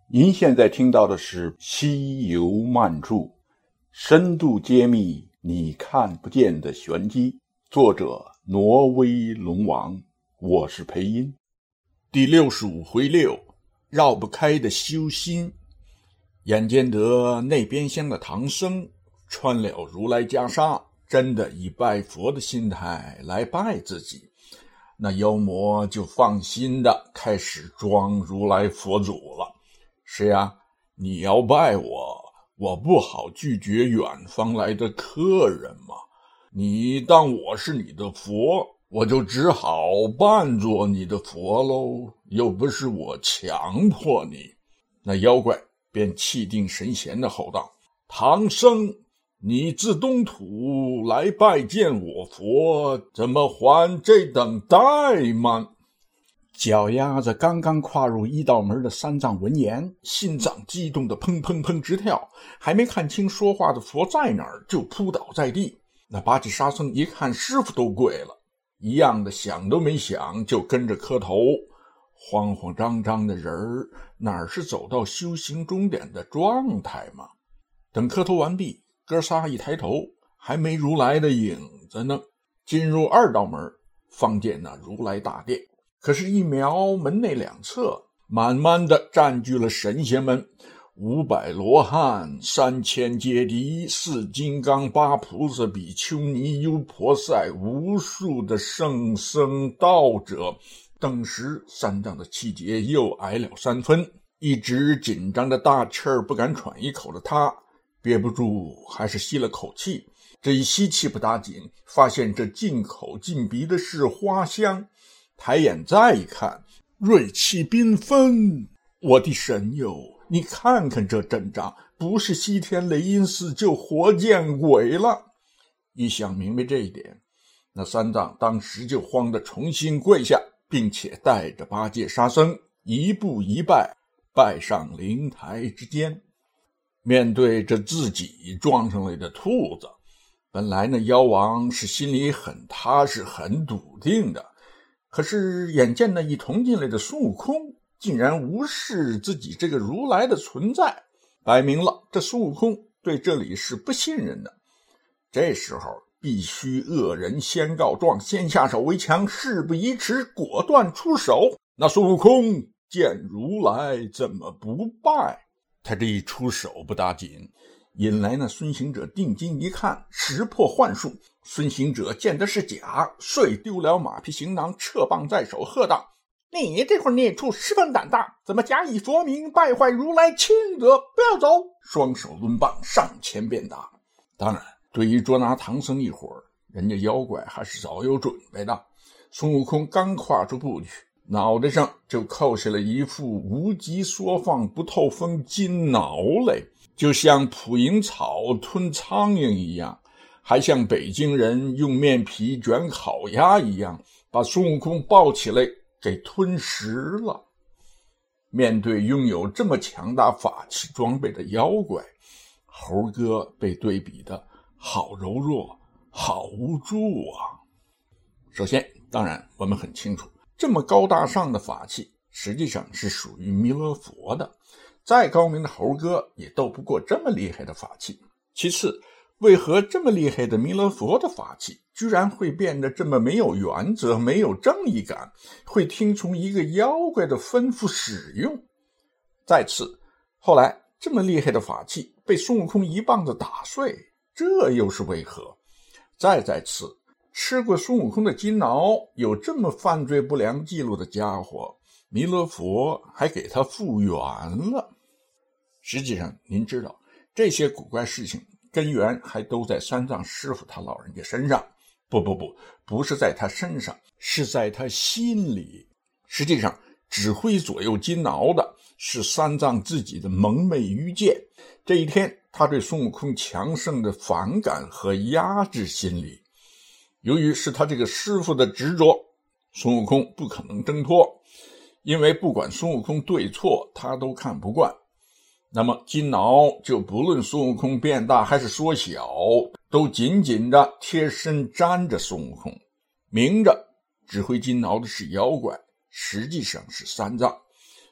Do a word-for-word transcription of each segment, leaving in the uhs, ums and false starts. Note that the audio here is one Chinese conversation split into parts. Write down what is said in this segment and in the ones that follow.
您现在听到的是《西游漫著》，深度揭秘你看不见的玄机，作者挪威龙王，我是裴音。第六十五回六，绕不开的修心。眼见得那边厢的唐僧穿了如来袈裟，真的以拜佛的心态来拜自己，那妖魔就放心的开始装如来佛祖了。是呀，你要拜我，我不好拒绝远方来的客人嘛。你当我是你的佛，我就只好扮作你的佛喽，又不是我强迫你。那妖怪便气定神闲地吼道：唐僧，你自东土来拜见我佛，怎么还这等怠慢？脚丫子刚刚跨入一道门的三藏闻言，心脏激动的砰砰砰直跳，还没看清说话的佛在哪儿，就扑倒在地。那八戒沙僧一看师傅都跪了，一样的想都没想就跟着磕头。慌慌张张的人儿哪是走到修行终点的状态嘛？等磕头完毕，哥仨一抬头，还没如来的影子呢。进入二道门，方见那如来大殿，可是一瞄门内两侧，慢慢的占据了神仙们，五百罗汉，三千阶敌，四金刚，八菩萨，比丘尼，优婆塞，无数的圣僧道者。顿时三藏的气节又矮了三分，一直紧张的大气儿不敢喘一口的他，憋不住还是吸了口气。这一吸气不打紧，发现这进口进鼻的是花香，抬眼再一看，锐气缤纷。我的神友，你看看这阵仗，不是西天雷音寺就活见鬼了。一想明白这一点，那三藏当时就慌得重新跪下，并且带着八戒沙僧一步一拜，拜上灵台之间。面对着自己撞上来的兔子，本来那妖王是心里很踏实很笃定的，可是眼见那一同进来的孙悟空竟然无视自己这个如来的存在，摆明了这孙悟空对这里是不信任的。这时候必须恶人先告状，先下手为强，事不宜迟，果断出手。那孙悟空见如来怎么不拜？他这一出手不打紧，引来那孙行者定睛一看，识破幻术。孙行者见的是假，遂丢了马匹行囊，撤棒在手，喝道：你这会儿孽畜十分胆大，怎么假以佛名败坏如来清德？不要走！双手抡棒上前便打。当然对于捉拿唐僧一伙儿，人家妖怪还是早有准备的。孙悟空刚跨出步去，脑袋上就扣下了一副无极缩放不透风金挠来，就像捕蝇草吞苍蝇一样，还像北京人用面皮卷烤鸭一样，把孙悟空抱起来给吞食了。面对拥有这么强大法器装备的妖怪，猴哥被对比的好柔弱，好无助啊！首先，当然我们很清楚，这么高大上的法器实际上是属于弥勒佛的，再高明的猴哥也斗不过这么厉害的法器。其次，为何这么厉害的弥勒佛的法器居然会变得这么没有原则，没有正义感，会听从一个妖怪的吩咐使用？再次，后来这么厉害的法器被孙悟空一棒子打碎，这又是为何？再再次，吃过孙悟空的金挠，有这么犯罪不良记录的家伙，弥勒佛还给他复原了。实际上您知道，这些古怪事情根源还都在三藏师傅他老人家身上。不不不，不是在他身上，是在他心里。实际上指挥左右金挠的是三藏自己的蒙昧愚见。这一天他对孙悟空强盛的反感和压制心理，由于是他这个师傅的执着，孙悟空不可能挣脱，因为不管孙悟空对错他都看不惯。那么金挠就不论孙悟空变大还是缩小，都紧紧的贴身粘着孙悟空，明着指挥金挠的是妖怪，实际上是三藏。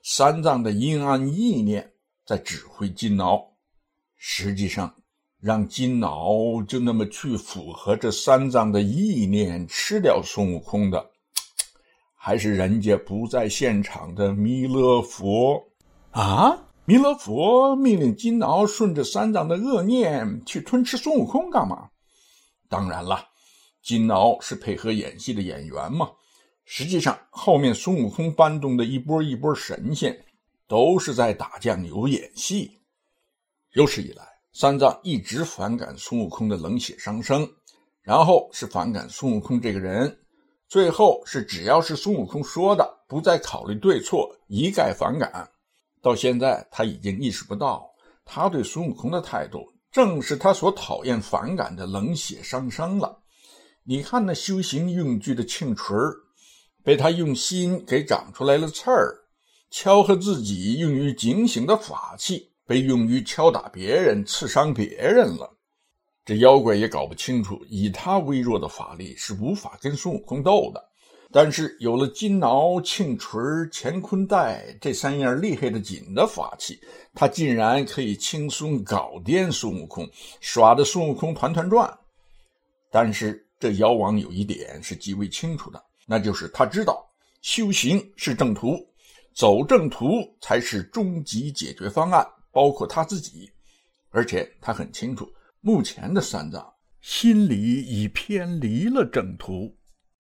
三藏的阴暗意念在指挥金挠，实际上让金挠就那么去符合这三藏的意念吃掉孙悟空的，还是人家不在现场的弥勒佛啊？弥勒佛命令金挠顺着三藏的恶念去吞吃孙悟空干嘛？当然了，金挠是配合演戏的演员嘛，实际上后面孙悟空搬动的一波一波神仙都是在打酱油演戏。有史以来，三藏一直反感孙悟空的冷血伤生，然后是反感孙悟空这个人，最后是只要是孙悟空说的，不再考虑对错，一概反感。到现在他已经意识不到，他对孙悟空的态度正是他所讨厌反感的冷血伤生了。你看那修行用具的磬锤被他用心给长出来了刺儿，敲和自己用于警醒的法器被用于敲打别人，刺伤别人了。这妖怪也搞不清楚，以他微弱的法力是无法跟孙悟空斗的，但是有了金挠、磬锤、乾坤袋这三样厉害的紧的法器，他竟然可以轻松搞掂孙悟空，耍得孙悟空团团转。但是这妖王有一点是极为清楚的，那就是他知道修行是正途，走正途才是终极解决方案，包括他自己。而且他很清楚，目前的三藏心里已偏离了正途。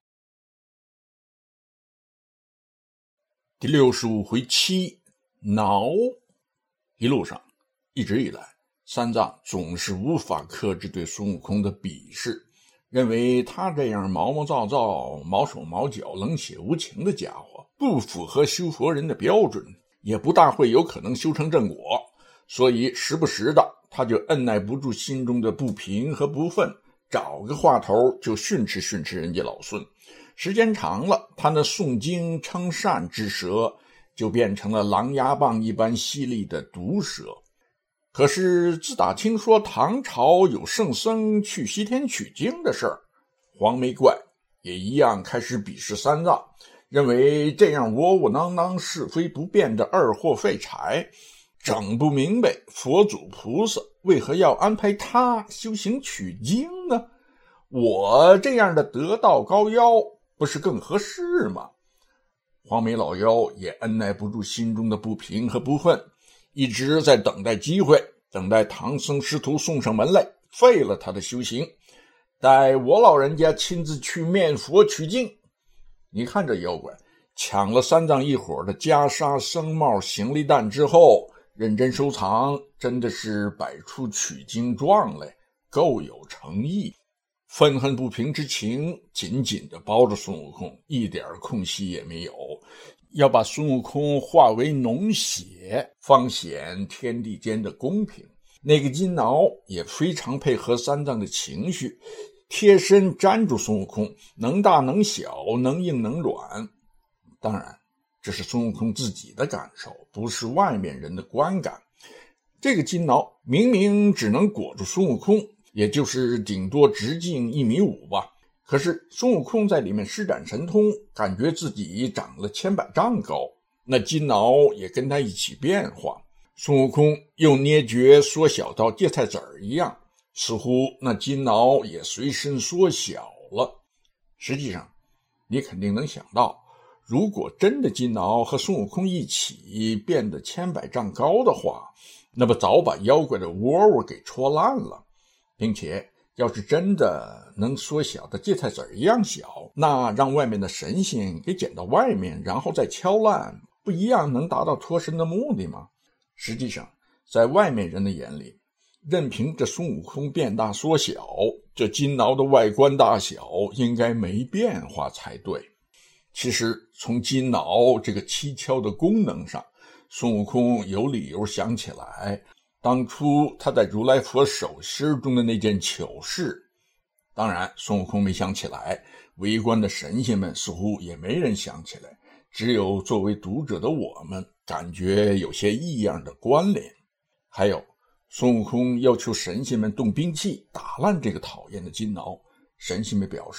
第六十五回七挠。一路上一直以来，三藏总是无法克制对孙悟空的鄙视，认为他这样毛毛躁躁、毛手毛脚、冷血无情的家伙不符合修佛人的标准，也不大会有可能修成正果，所以时不时的他就按耐不住心中的不平和不忿，找个话头就训斥训斥人家老孙。时间长了，他那诵经称善之舌就变成了狼牙棒一般犀利的毒舌。可是自打听说唐朝有圣僧去西天取经的事儿，黄眉怪也一样开始鄙视三藏，认为这样窝窝囊囊是非不变的二货废柴，整不明白佛祖菩萨为何要安排他修行取经呢？我这样的得道高妖不是更合适吗？黄眉老妖也按耐不住心中的不平和不忿，一直在等待机会，等待唐僧师徒送上门来，废了他的修行，待我老人家亲自去面佛取经。你看这妖怪抢了三藏一伙的袈裟、僧帽、行李担之后，认真收藏，真的是摆出取经状来，够有诚意。愤恨不平之情紧紧地包着孙悟空，一点空隙也没有，要把孙悟空化为脓血，方显天地间的公平。那个金挠也非常配合三藏的情绪，贴身粘住孙悟空，能大能小，能硬能软。当然这是孙悟空自己的感受，不是外面人的观感。这个金挠明明只能裹住孙悟空，也就是顶多直径一米五吧，可是孙悟空在里面施展神通，感觉自己长了千百丈高，那金挠也跟他一起变化。孙悟空用捏诀缩小到芥菜籽儿一样，似乎那金挠也随身缩小了。实际上你肯定能想到，如果真的金挠和孙悟空一起变得千百丈高的话，那么早把妖怪的窝窝给戳烂了，并且要是真的能缩小的芥菜籽一样小，那让外面的神仙给捡到外面，然后再敲烂，不一样能达到脱身的目的吗？实际上在外面人的眼里，任凭这孙悟空变大缩小，这金挠的外观大小应该没变化才对。其实从金挠这个蹊跷的功能上，孙悟空有理由想起来当初他在如来佛手心中的那件糗事。当然孙悟空没想起来，围观的神仙们似乎也没人想起来，只有作为读者的我们感觉有些异样的关联。还有孙悟空要求神仙们动兵器打烂这个讨厌的金挠，神仙们表示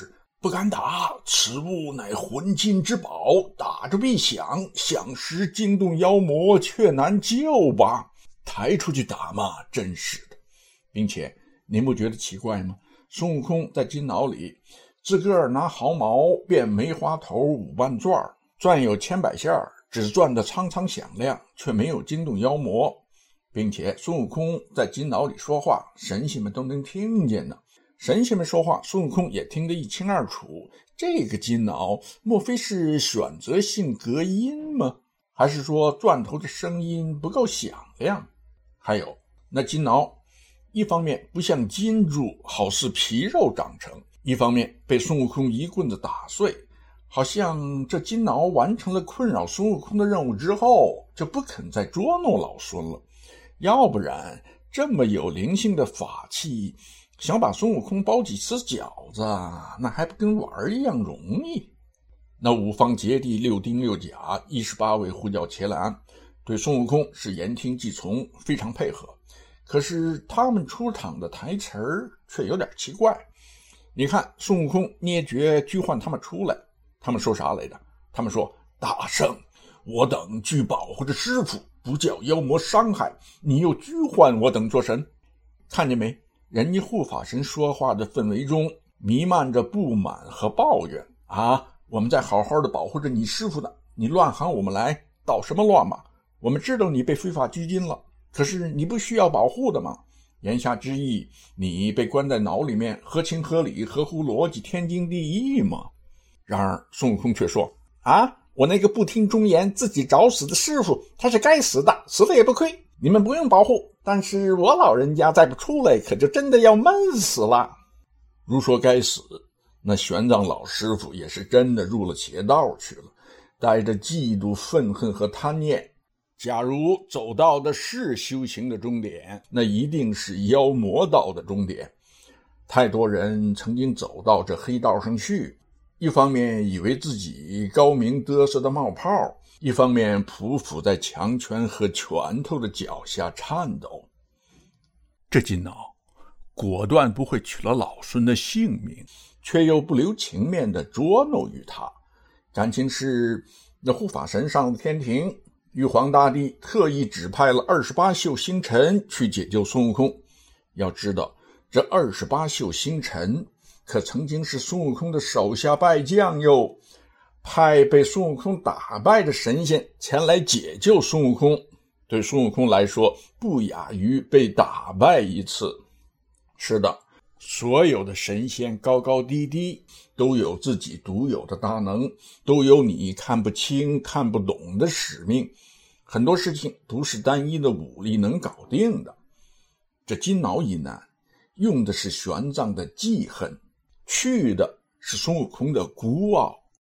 不敢打，此物乃浑金之宝，打着必响，响时惊动妖魔，却难救吧。抬出去打嘛，真是的。并且您不觉得奇怪吗？孙悟空在金牢里自个儿拿毫毛变梅花头五瓣钻，转有千百下，只转得苍苍响亮，却没有惊动妖魔。并且孙悟空在金牢里说话，神仙们都能听见呢。神仙们说话，孙悟空也听得一清二楚。这个金牢莫非是选择性隔音吗？还是说钻头的声音不够响亮？还有那金牢一方面不像金珠好似皮肉长成，一方面被孙悟空一棍子打碎，好像这金牢完成了困扰孙悟空的任务之后，就不肯再捉弄老孙了。要不然这么有灵性的法器，想把孙悟空包几次饺子，那还不跟玩一样容易。那五方揭谛六丁六甲一十八位护教伽蓝对孙悟空是言听计从，非常配合。可是他们出场的台词儿却有点奇怪。你看孙悟空捏诀拘唤他们出来，他们说啥来着？他们说：大圣，我等俱保护着师父，不叫妖魔伤害，你又拘唤我等做神。看见没？人家护法神说话的氛围中弥漫着不满和抱怨啊！我们在好好的保护着你师父呢，你乱喊我们来，捣什么乱嘛？我们知道你被非法拘禁了，可是你不需要保护的吗？言下之意，你被关在牢里面，合情合理，合乎逻辑，天经地义吗？然而孙悟空却说：啊，我那个不听忠言自己找死的师父，他是该死的，死了也不亏，你们不用保护，但是我老人家再不出来，可就真的要闷死了。如说该死，那玄奘老师傅也是真的入了邪道去了，带着嫉妒、愤恨和贪念。假如走到的是修行的终点，那一定是妖魔道的终点。太多人曾经走到这黑道上去，一方面以为自己高明得瑟的冒泡，一方面匍匐在强权和拳头的脚下颤抖。这金脑果断不会取了老孙的性命，却又不留情面地捉弄于他。感情是那护法神上了天庭，玉皇大帝特意指派了二十八宿星辰去解救孙悟空。要知道这二十八宿星辰可曾经是孙悟空的手下败将哟，派被孙悟空打败的神仙前来解救孙悟空，对孙悟空来说不亚于被打败一次。是的，所有的神仙高高低低，都有自己独有的大能，都有你看不清看不懂的使命，很多事情不是单一的武力能搞定的。这金挠一难用的是玄奘的记恨，去的是孙悟空的孤傲。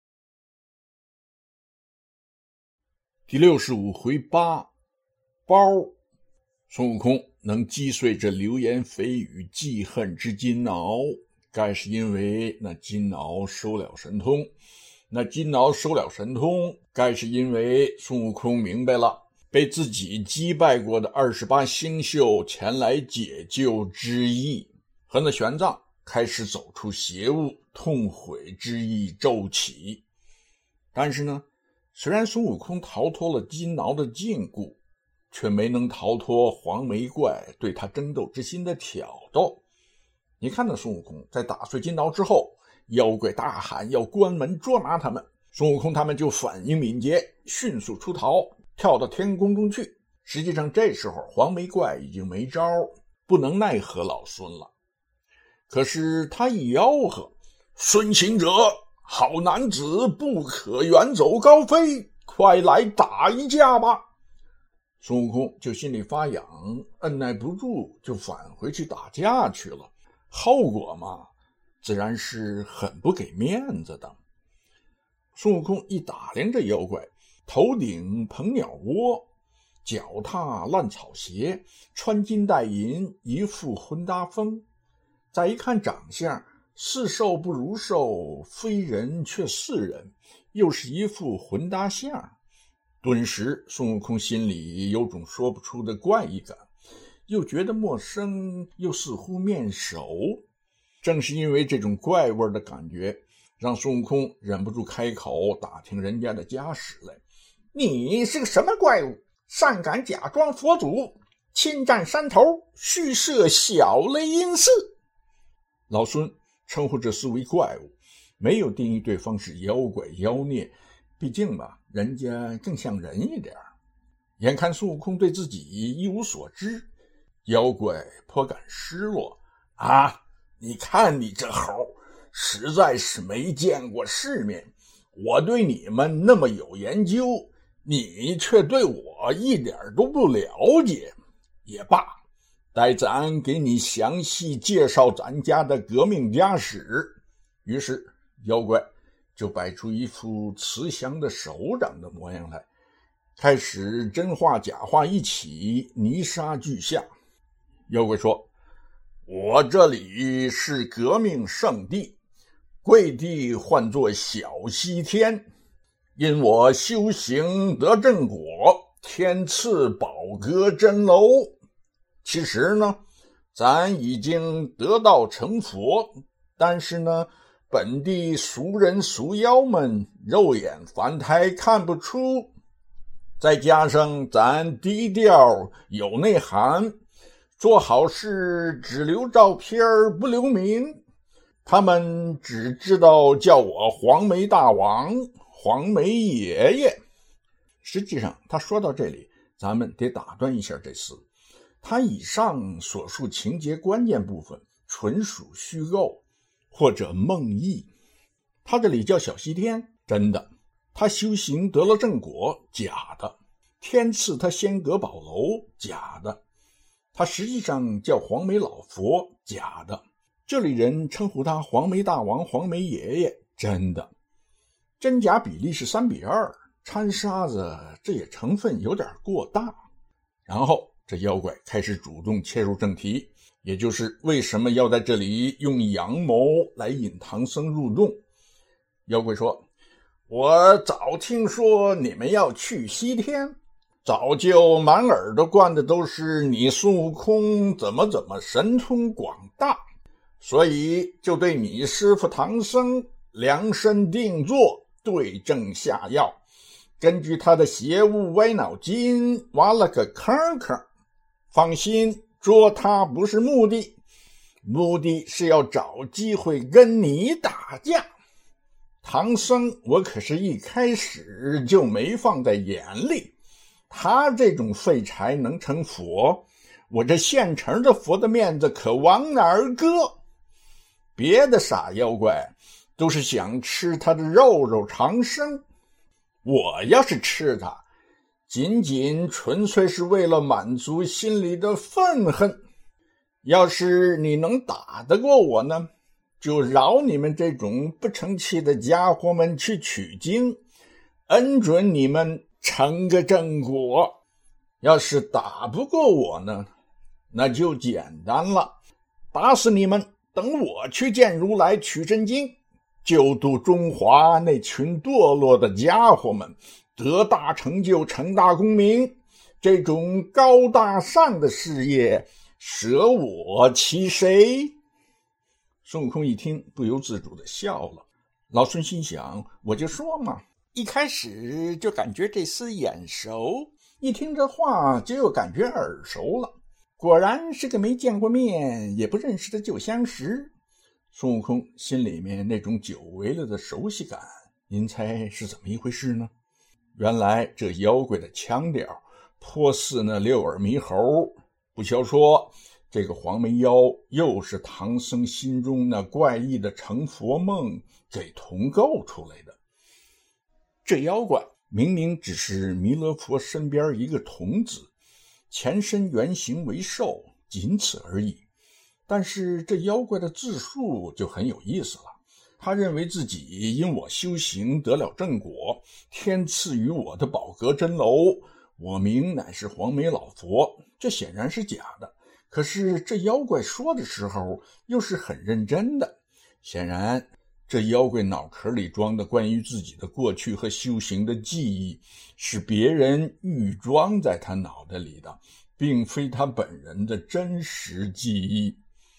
第六十五回八包，孙悟空能击碎这流言蜚语记恨之金挠，该是因为那金挠收了神通。那金挠收了神通，该是因为孙悟空明白了被自己击败过的二十八星宿前来解救之意，和那玄奘开始走出邪物，痛悔之意骤起。但是呢，虽然孙悟空逃脱了金挠的禁锢，却没能逃脱黄眉怪对他争斗之心的挑逗。你看那孙悟空在打碎金挠之后，妖怪大喊要关门捉拿他们，孙悟空他们就反应敏捷，迅速出逃，跳到天宫中去。实际上这时候黄眉怪已经没招，不能奈何老孙了。可是他一吆喝：孙行者，好男子，不可远走高飞，快来打一架吧。孙悟空就心里发痒，按耐不住，就返回去打架去了。后果嘛，自然是很不给面子的。孙悟空一打量这妖怪，头顶鹏鸟窝，脚踏烂草鞋，穿金戴银，一副混搭风。再一看长相，是兽不如兽，非人却似人，又是一副混搭相。顿时孙悟空心里有种说不出的怪异感，又觉得陌生，又似乎面熟。正是因为这种怪味的感觉， 让孙悟空忍不住开口打听人家的家史来。你是个什么怪物，擅敢假装佛祖，侵占山头，虚设小雷音寺？老孙称呼这厮为怪物，没有定义对方是妖怪妖孽，毕竟吧，人家更像人一点。眼看孙悟空对自己一无所知，妖怪颇感失落。啊，你看你这猴，实在是没见过世面，我对你们那么有研究，你却对我一点都不了解。也罢，待咱给你详细介绍咱家的革命家史。于是妖怪就摆出一副慈祥的首长的模样来，开始真话假话一起泥沙俱下。妖怪说，我这里是革命圣地，贵地唤作小西天，因我修行得正果，天赐宝阁真楼。其实呢，咱已经得道成佛，但是呢，本地俗人俗妖们肉眼凡胎看不出，再加上咱低调有内涵，做好事只留照片不留名，他们只知道叫我黄眉大王、黄眉爷爷。实际上他说到这里，咱们得打断一下这厮，他以上所述情节关键部分纯属虚构或者梦呓。他这里叫小西天，真的；他修行得了正果，假的；天赐他仙阁宝楼，假的；他实际上叫黄眉老佛，假的；这里人称呼他黄眉大王、黄眉爷爷，真的。真假比例是三比二，掺沙子这也成分有点过大。然后这妖怪开始主动切入正题，也就是为什么要在这里用阳谋来引唐僧入洞。妖怪说，我早听说你们要去西天，早就满耳朵灌的都是你孙悟空怎么怎么神通广大，所以就对你师父唐僧量身定做，对症下药，根据他的邪物歪脑筋挖了个坑坑。放心，捉他不是目的，目的是要找机会跟你打架。唐僧我可是一开始就没放在眼里，他这种废柴能成佛，我这现成的佛的面子可往哪儿搁？别的傻妖怪都是想吃他的肉肉长生，我要是吃他，仅仅纯粹是为了满足心里的愤恨。要是你能打得过我呢，就饶你们这种不成器的家伙们去取经，恩准你们成个正果。要是打不过我呢，那就简单了，打死你们，等我去见如来取真经，救度中华那群堕落的家伙们，得大成就，成大功名。这种高大上的事业，舍我其谁？孙悟空一听，不由自主地笑了。老孙心想，我就说嘛，一开始就感觉这厮眼熟，一听这话就又感觉耳熟了。果然是个没见过面也不认识的旧相识。孙悟空心里面那种久违了的熟悉感，您猜是怎么一回事呢？原来这妖怪的腔调颇似那六耳猕猴，不消说这个黄眉妖又是唐僧心中那怪异的成佛梦给同构出来的。这妖怪明明只是弥勒佛身边一个童子，前身原形为兽，仅此而已。但是这妖怪的自述就很有意思了，他认为自己因我修行得了正果，天赐予我的宝阁真楼，我名乃是黄眉老佛，这显然是假的。可是这妖怪说的时候又是很认真的，显然这妖怪脑壳里装的关于自己的过去和修行的记忆，是别人预装在他脑袋里的，并非他本人的真实记忆。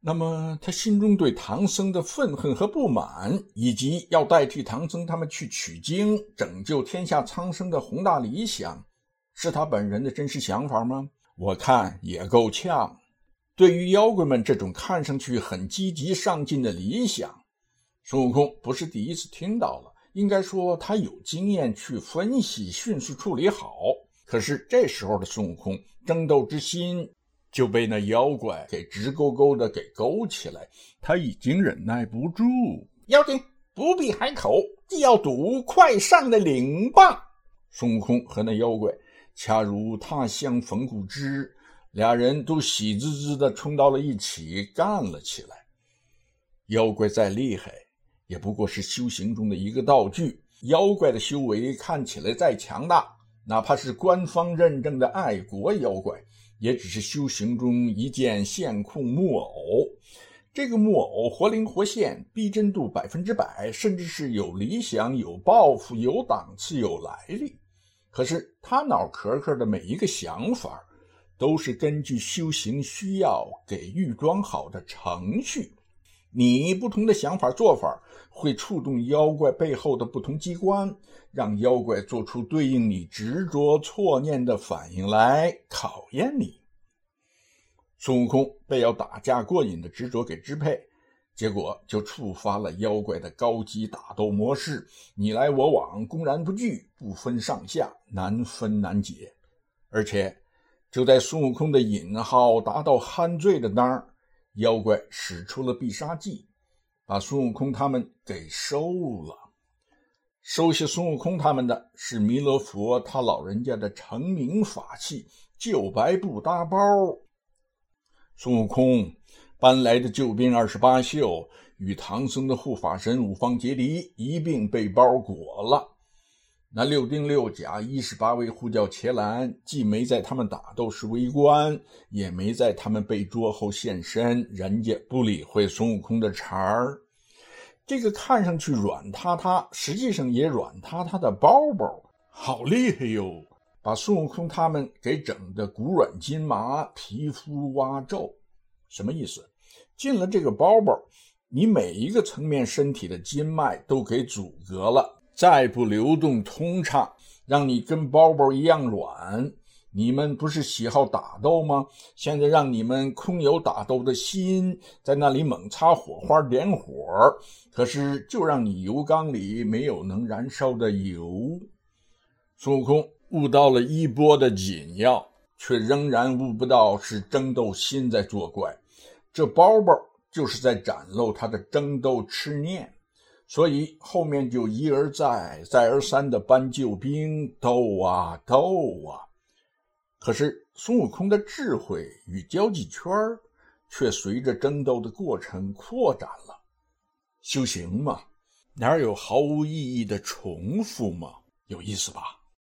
那么他心中对唐僧的愤恨和不满，以及要代替唐僧他们去取经拯救天下苍生的宏大理想，是他本人的真实想法吗？我看也够呛。对于妖怪们这种看上去很积极上进的理想，孙悟空不是第一次听到了，应该说他有经验去分析，迅速处理好。可是这时候的孙悟空争斗之心就被那妖怪给直勾勾的给勾起来，他已经忍耐不住。妖精不必海口，既要赌，快上的领吧！孙悟空和那妖怪恰如他乡逢故知，俩人都喜滋滋的冲到了一起，干了起来。妖怪再厉害也不过是修行中的一个道具，妖怪的修为看起来再强大，哪怕是官方认证的爱国妖怪，也只是修行中一件线控木偶。这个木偶活灵活现，逼真度百分之百，甚至是有理想、有抱负、有档次、有来历。可是他脑壳壳的每一个想法，都是根据修行需要给预装好的程序。你不同的想法做法，会触动妖怪背后的不同机关，让妖怪做出对应你执着错念的反应来考验你。孙悟空被要打架过瘾的执着给支配，结果就触发了妖怪的高级打斗模式，你来我往，公然不惧，不分上下，难分难解。而且就在孙悟空的引号达到酣醉的当儿，妖怪使出了必杀技，把孙悟空他们给收了。收下孙悟空他们的是弥勒佛他老人家的成名法器救白布搭包。孙悟空搬来的救兵二十八宿与唐僧的护法神五方揭谛一并被包裹了。那六丁六甲一十八位护教伽蓝既没在他们打斗时围观，也没在他们被捉后现身，人家不理会孙悟空的茬儿。这个看上去软塌塌，实际上也软塌塌的包包好厉害哟，把孙悟空他们给整得骨软筋麻，皮肤蛙皱。什么意思？进了这个包包，你每一个层面身体的筋脉都给阻隔了，再不流动通畅，让你跟包包一样软。你们不是喜好打斗吗？现在让你们空有打斗的心，在那里猛擦火花点火，可是就让你油缸里没有能燃烧的油。孙悟空悟到了衣钵的紧要，却仍然悟不到是争斗心在作怪，这包包就是在展露他的争斗痴念。所以后面就一而再再而三的搬救兵，斗啊斗啊。可是孙悟空的智慧与交际圈却随着争斗的过程扩展了。修行嘛，哪有毫无意义的重复嘛？有意思吧？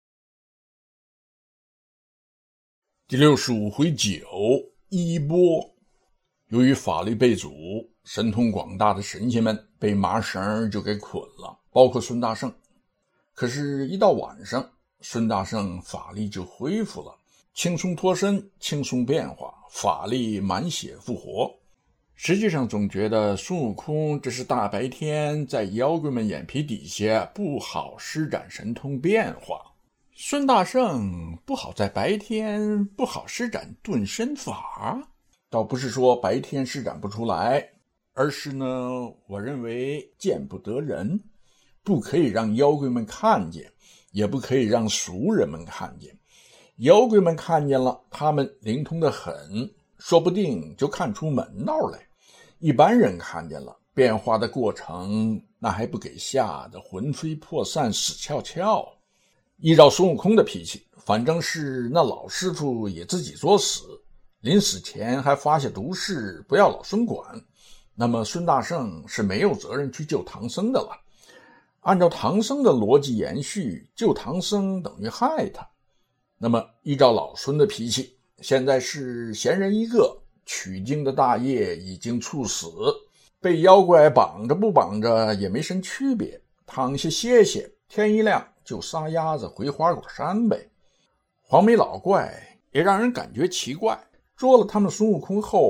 第六十五回九，衣钵。由于法力被阻，神通广大的神仙们被麻绳就给捆了，包括孙大圣。可是一到晚上，孙大圣法力就恢复了，轻松脱身，轻松变化，法力满血复活。实际上总觉得孙悟空这是大白天在妖怪们眼皮底下不好施展神通变化，孙大圣不好在白天不好施展遁身法。倒不是说白天施展不出来，而是呢，我认为见不得人，不可以让妖怪们看见，也不可以让俗人们看见。妖怪们看见了，他们灵通得很，说不定就看出门道来。一般人看见了，变化的过程，那还不给吓得魂飞魄散，死翘翘。依照孙悟空的脾气，反正是那老师傅也自己作死，临死前还发下毒誓，不要老孙管。那么孙大圣是没有责任去救唐僧的了。按照唐僧的逻辑延续，救唐僧等于害他。那么依照老孙的脾气，现在是闲人一个，取经的大业已经猝死，被妖怪绑着不绑着也没什么区别，躺下歇歇，天一亮就撒丫子回花果山呗。黄眉老怪也让人感觉奇怪，捉了他们孙悟空后，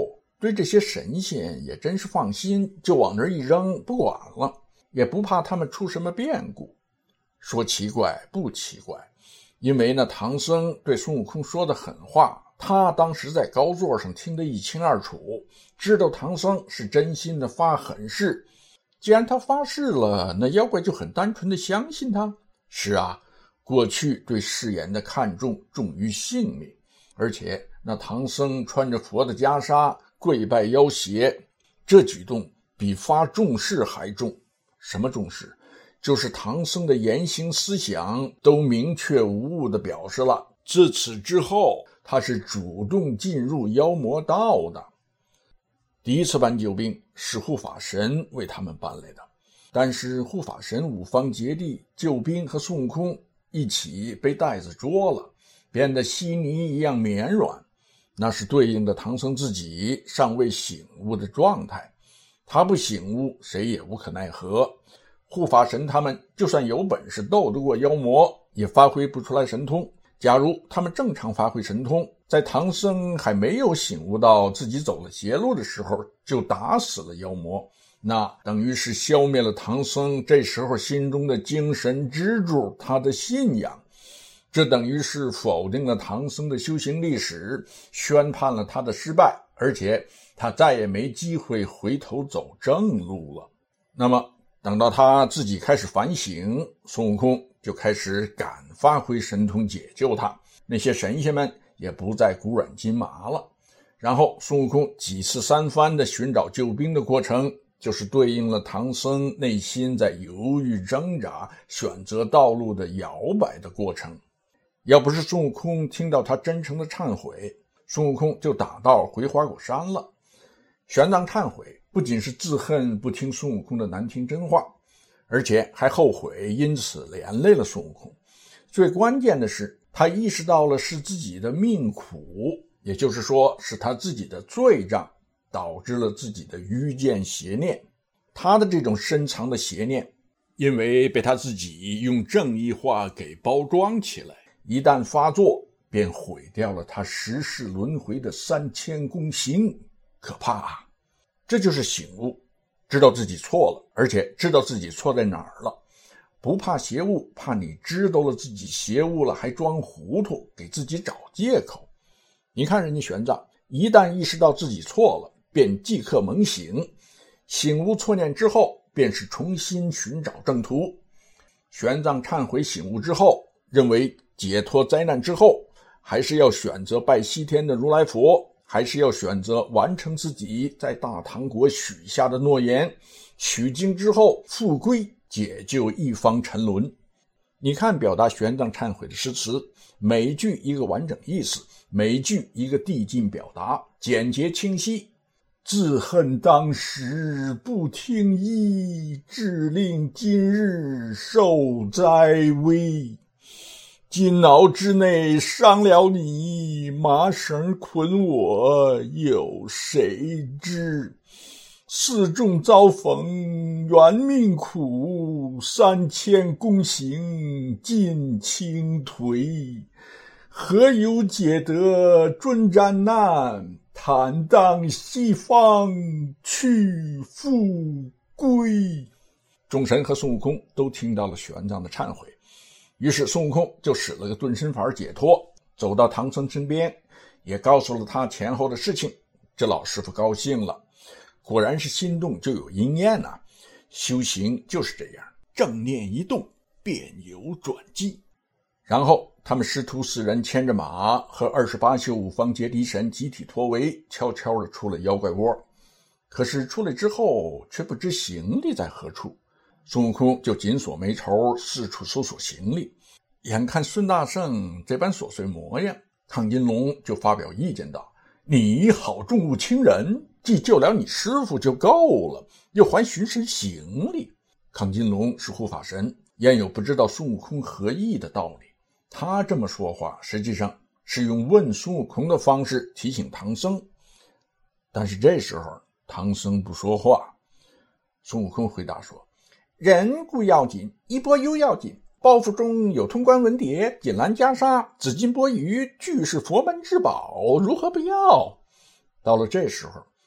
对这些神仙也真是放心，就往那儿一扔不管了，也不怕他们出什么变故。说奇怪不奇怪，因为呢唐僧对孙悟空说的狠话，他当时在高座上听得一清二楚，知道唐僧是真心的发狠誓。既然他发誓了，那妖怪就很单纯的相信他。是啊，过去对誓言的看重重于性命，而且那唐僧穿着佛的袈裟跪拜要挟，这举动比发重誓还重。什么重誓？就是唐僧的言行思想都明确无误地表示了，自此之后他是主动进入妖魔道的。第一次搬救兵是护法神为他们搬来的，但是护法神五方揭谛、救兵和孙悟空一起被袋子捉了，变得稀泥一样绵软，那是对应的唐僧自己尚未醒悟的状态。他不醒悟，谁也无可奈何。护法神他们就算有本事斗得过妖魔，也发挥不出来神通。假如他们正常发挥神通，在唐僧还没有醒悟到自己走了邪路的时候就打死了妖魔，那等于是消灭了唐僧这时候心中的精神支柱，他的信仰。这等于是否定了唐僧的修行历史，宣判了他的失败，而且他再也没机会回头走正路了。那么等到他自己开始反省，孙悟空就开始敢发挥神通解救他，那些神仙们也不再骨软筋麻了。然后孙悟空几次三番的寻找救兵的过程，就是对应了唐僧内心在犹豫挣扎选择道路的摇摆的过程。要不是孙悟空听到他真诚的忏悔，孙悟空就打道回花果山了。玄奘忏悔不仅是自恨不听孙悟空的难听真话，而且还后悔因此连累了孙悟空。最关键的是，他意识到了是自己的命苦，也就是说是他自己的罪障导致了自己的愚见邪念。他的这种深藏的邪念，因为被他自己用正义化给包装起来，一旦发作便毁掉了他十世轮回的三千功行，可怕啊！这就是醒悟，知道自己错了，而且知道自己错在哪儿了。不怕邪物，怕你知道了自己邪物了还装糊涂，给自己找借口。你看人家玄奘，一旦意识到自己错了，便即刻猛醒，醒悟错念之后，便是重新寻找正途。玄奘忏悔醒悟之后，认为解脱灾难之后，还是要选择拜西天的如来佛，还是要选择完成自己在大唐国许下的诺言，取经之后复归，解救一方沉沦。你看表达玄奘忏悔的诗词，每句一个完整意思，每句一个递进表达，简洁清晰。自恨当时不听医，致令今日受灾危。金脑之内伤了你，麻绳捆我有谁知？四众遭逢缘命苦，三千功行尽倾颓。何有解得尊瞻难，坦荡西方去复归。众神和孙悟空都听到了玄奘的忏悔，于是孙悟空就使了个遁身法解脱，走到唐僧身边，也告诉了他前后的事情。这老师傅高兴了，果然是心动就有阴验啊，修行就是这样，正念一动便有转机。然后他们师徒四人牵着马，和二十八宿五方揭谛神集体脱围，悄悄地出了妖怪窝。可是出来之后却不知行李在何处，孙悟空就紧锁眉头，四处搜索行李。眼看孙大圣这般琐碎模样，亢金龙就发表意见道：你好重物轻人，既救了你师傅就够了，又还寻神行李。亢金龙是护法神，焉有不知道孙悟空何意的道理？他这么说话，实际上是用问孙悟空的方式提醒唐僧。但是这时候唐僧不说话。孙悟空回答说：人固要紧，衣钵犹要紧，包袱中有通关文牒、锦兰袈裟、紫金钵盂，俱是佛门之宝，如何不要？到了这时候，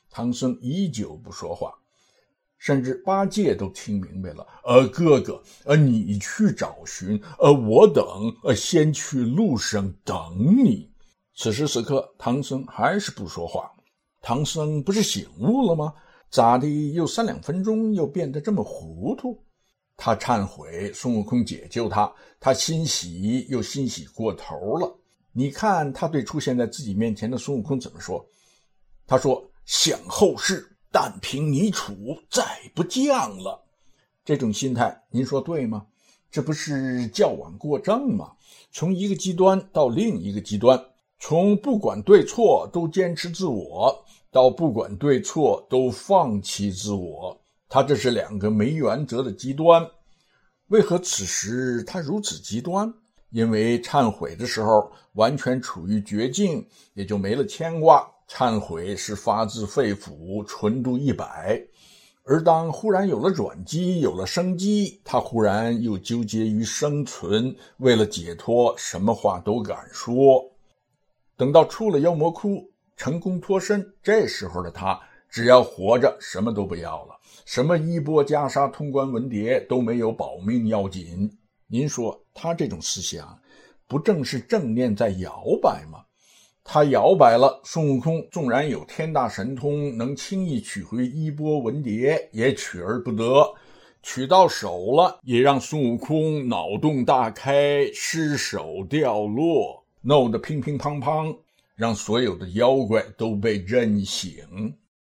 唐僧依旧不说话，甚至八戒都听明白了，呃，哥哥，呃，你去找寻，呃，我等，呃，先去路上等你。此时此刻，唐僧还是不说话。唐僧不是醒悟了吗？咋的又三两分钟又变得这么糊涂？他忏悔孙悟空解救他，他欣喜又欣喜过头了。你看他对出现在自己面前的孙悟空怎么说？他说：想后世，但凭你处，再不降了。这种心态您说对吗？这不是矫枉过正吗？从一个极端到另一个极端，从不管对错都坚持自我，到不管对错都放弃自我，他这是两个没原则的极端。为何此时他如此极端？因为忏悔的时候完全处于绝境，也就没了牵挂，忏悔是发自肺腑，纯度一百。而当忽然有了转机，有了生机，他忽然又纠结于生存，为了解脱，什么话都敢说。等到出了妖魔窟，成功脱身，这时候的他只要活着，什么都不要了，什么衣钵袈裟、通关文牒都没有，保命要紧。您说他这种思想不正是正念在摇摆吗？他摇摆了，孙悟空纵然有天大神通，能轻易取回衣钵文牒，也取而不得。取到手了，也让孙悟空脑洞大开，失手掉落，弄得乒乒乓乓，让所有的妖怪都被震醒。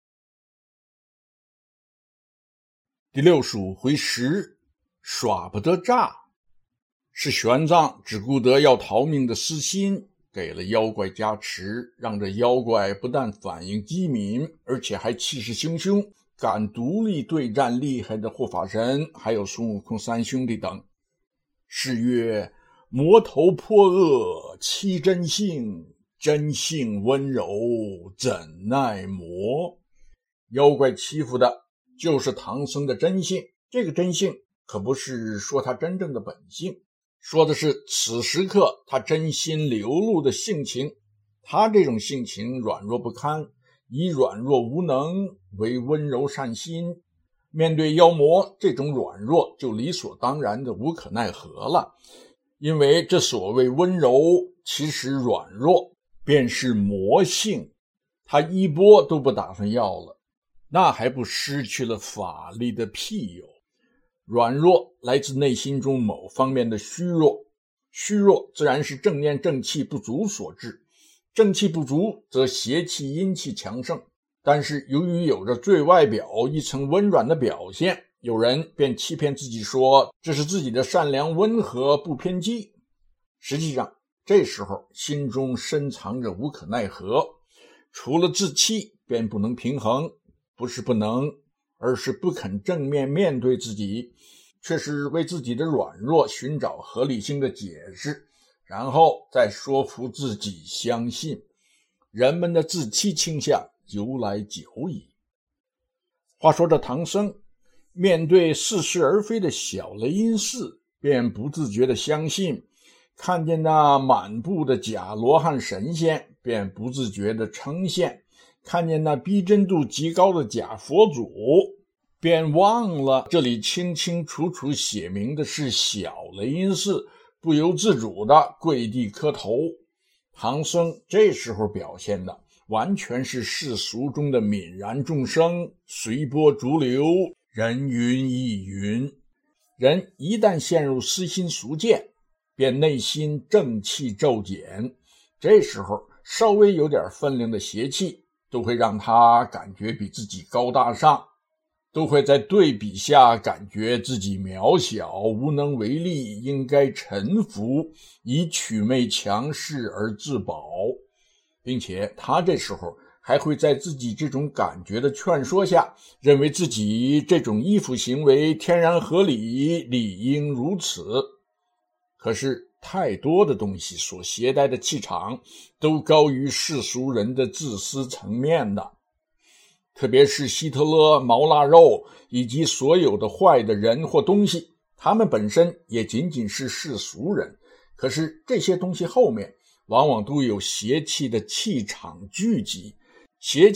第六十五回十，耍不得诈。是玄奘只顾得要逃命的私心，给了妖怪加持，让这妖怪不但反应机敏，而且还气势汹汹，敢独立对战厉害的护法神，还有孙悟空三兄弟等。是曰：魔头颇恶欺真性，真性温柔怎奈魔。妖怪欺负的就是唐僧的真性，这个真性可不是说他真正的本性，说的是此时刻他真心流露的性情。他这种性情软弱不堪，以软弱无能为温柔善心，面对妖魔，这种软弱就理所当然的无可奈何了。因为这所谓温柔，其实软弱便是魔性，他衣钵都不打算要了，那还不失去了法力的庇佑。软弱来自内心中某方面的虚弱，虚弱自然是正念正气不足所致，正气不足则邪气阴气强盛。但是由于有着最外表一层温软的表现，有人便欺骗自己说这是自己的善良温和不偏激。实际上这时候心中深藏着无可奈何，除了自欺便不能平衡，不是不能，而是不肯正面面对自己，却是为自己的软弱寻找合理性的解释，然后再说服自己相信。人们的自欺倾向由来久矣。话说这唐僧面对似是而非的小雷音寺，便不自觉地相信，看见那满布的假罗汉神仙，便不自觉地称羡，看见那逼真度极高的假佛祖，便忘了这里清清楚楚写明的是小雷音寺，不由自主地跪地磕头。唐僧这时候表现的完全是世俗中的泯然众生，随波逐流，人云亦云。人一旦陷入私心俗见，便内心正气骤减，这时候稍微有点分量的邪气都会让他感觉比自己高大上，都会在对比下感觉自己渺小，无能为力，应该臣服，以祛魅强势而自保。并且他这时候还会在自己这种感觉的劝说下，认为自己这种依附行为天然合理，理应如此。可是太多的东西所携带的气场都高于世俗人的自私层面的，特别是希特勒、毛腊肉以及所有的坏的人或东西，他们本身也仅仅是世俗人，可是这些东西后面往往都有邪气的气场聚集，邪气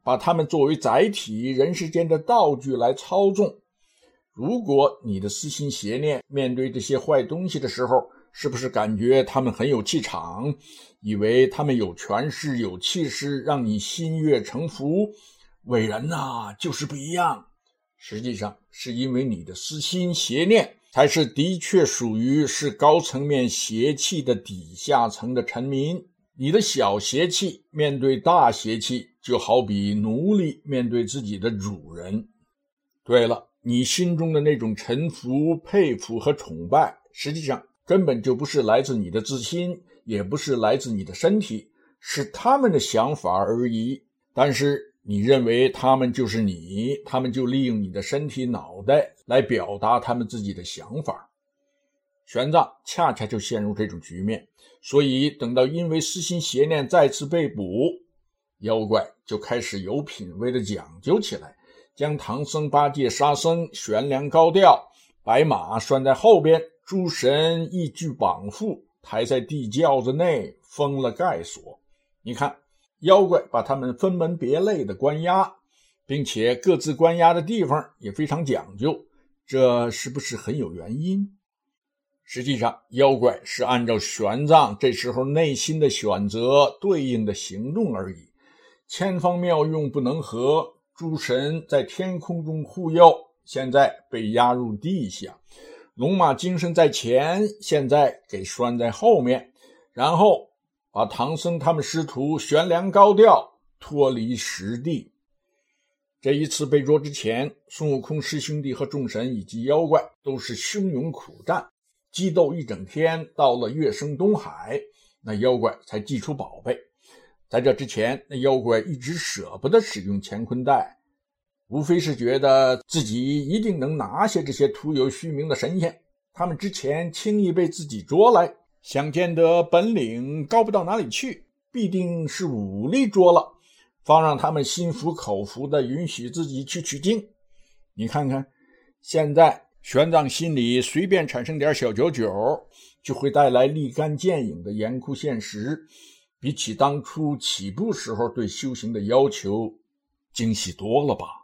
把他们作为载体，人世间的道具来操纵。如果你的私心邪念面对这些坏东西的时候，是不是感觉他们很有气场，以为他们有权势有气势，让你心悦诚服？伟人啊，就是不一样。实际上是因为你的私心邪念才是的确属于是高层面邪气的底下层的臣民。你的小邪气面对大邪气，就好比奴隶面对自己的主人。对了，你心中的那种臣服、佩服和崇拜，实际上根本就不是来自你的自心，也不是来自你的身体，是他们的想法而已。但是你认为他们就是你，他们就利用你的身体脑袋来表达他们自己的想法。玄奘恰恰就陷入这种局面，所以等到因为私心邪念再次被捕，妖怪就开始有品位的讲究起来，将唐僧八戒沙僧悬梁高吊，白马拴在后边，诸神一具绑缚，抬在地轿子内，封了盖锁。你看，妖怪把他们分门别类的关押，并且各自关押的地方也非常讲究，这是不是很有原因？实际上，妖怪是按照玄奘这时候内心的选择对应的行动而已。千方妙用不能合，诸神在天空中护佑，现在被押入地下；龙马精神在前，现在给拴在后面，然后把唐僧他们师徒悬梁高吊，脱离实地。这一次被捉之前，孙悟空师兄弟和众神以及妖怪都是汹涌苦战，激斗一整天，到了月升东海，那妖怪才祭出宝贝。在这之前，那妖怪一直舍不得使用乾坤袋，无非是觉得自己一定能拿下这些徒有虚名的神仙，他们之前轻易被自己捉来，想见得本领高不到哪里去，必定是武力捉了，方让他们心服口服的允许自己去取经。你看看，现在玄奘心里随便产生点小九九，就会带来立竿见影的严酷现实，比起当初起步时候对修行的要求精细多了吧。